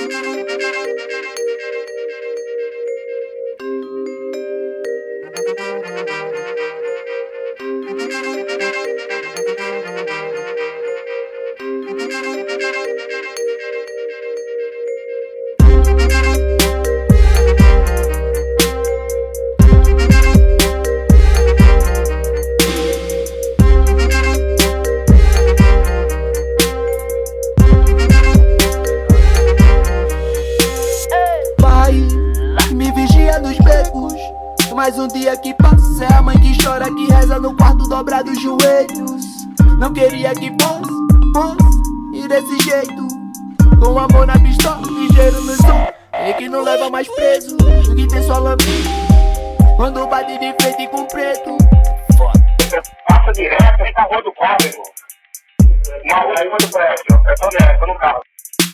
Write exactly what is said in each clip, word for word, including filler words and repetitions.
Mais um dia que passa, é a mãe que chora, que reza no quarto dobrado os joelhos. Não queria que fosse, fosse, e desse jeito, com amor na pistola, ligeiro no som, e que não leva mais preso, que tem só lambido, quando bate de frente com preto. Foda. Passa direto aí pra rua do carro, irmão. Não, aí do prédio, é só nessa, no carro.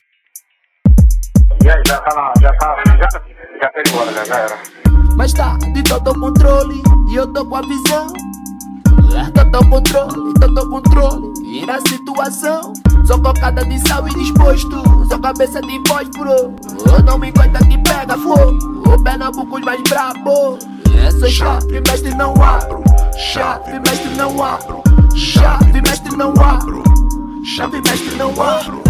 E aí, já tá na, já tá, já, já tá embora, já, já era. Mas tá de total controle e eu tô com a visão. Total controle, total controle e na situação. Sou cocada de sal e disposto, sou cabeça de fósforo. Eu não me aguenta que pega fogo, o Pernambuco mais brabo. Essa chave, mestre, não abro. Chave, mestre, não abro. Chave, mestre, não abro. Chave, mestre, não abro.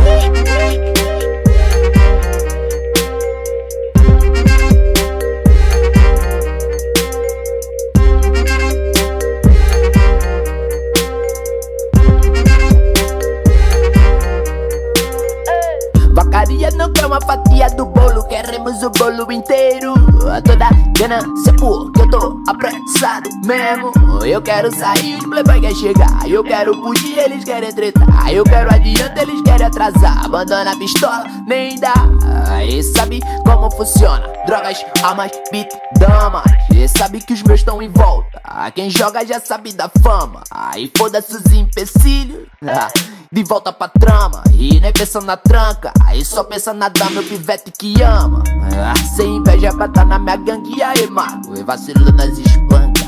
Vacaria não quer uma fatia do bolo, queremos o bolo inteiro. Toda ganância porque eu tô apressado mesmo. Eu quero sair, os playboy quer chegar. Eu quero fugir, eles querem tretar. Eu quero adiante, eles querem atrasar. Abandona a pistola, nem dá. E sabe como funciona? Drogas, armas, beat, damas. E sabe que os meus estão em volta. Quem joga já sabe da fama. Aí foda-se os empecilhos. De volta pra trama, e nem pensando na tranca, aí só pensa na dama, meu pivete que ama. Ah, sem inveja pra tá na minha gangue, e aí, mago, e vacilo nas espancas.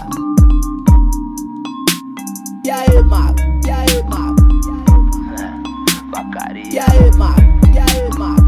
E aí, mago, e aí, mago, e aí, mago, e aí, mago, e aí, mago.